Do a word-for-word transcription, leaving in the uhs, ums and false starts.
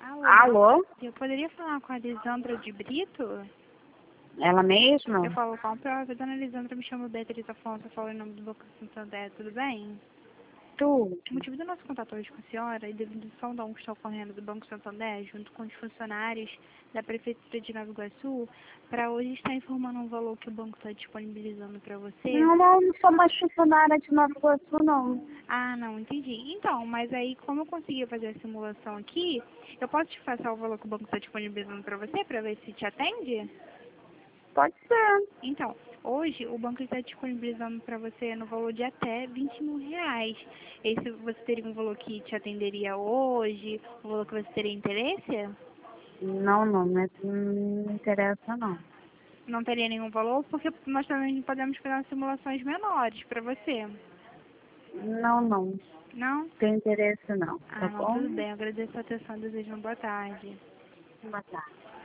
Alô? Alô? Eu poderia falar com a Lisandra de Brito? Ela mesma? Eu falo com a própria. Dona Lisandra, me chamo Beatriz Afonso, eu falo em nome do Banco Santander, tudo bem? Tu? O motivo do nosso contato hoje com a senhora é devido ao sondão que está ocorrendo do Banco Santander, junto com os funcionários da Prefeitura de Nova Iguaçu, para hoje estar informando um valor que o banco está disponibilizando para você. Não, não, não sou mais funcionária de Nova Iguaçu, não. Ah, não, entendi. Então, mas aí, como eu consegui fazer a simulação aqui, eu posso te passar o valor que o banco está disponibilizando para você, para ver se te atende? Pode ser. Então, hoje o banco está disponibilizando para você no valor de até vinte mil reais. Esse você teria um valor que te atenderia hoje, um valor que você teria interesse? Não, não, não, é- não me interessa, não. Não teria nenhum valor, porque nós também podemos fazer simulações menores para você. Não, não. Não? Tem interesse, não. Tá Ah, não, bom? tudo bem. Eu agradeço a atenção e desejo uma boa tarde. Boa tarde.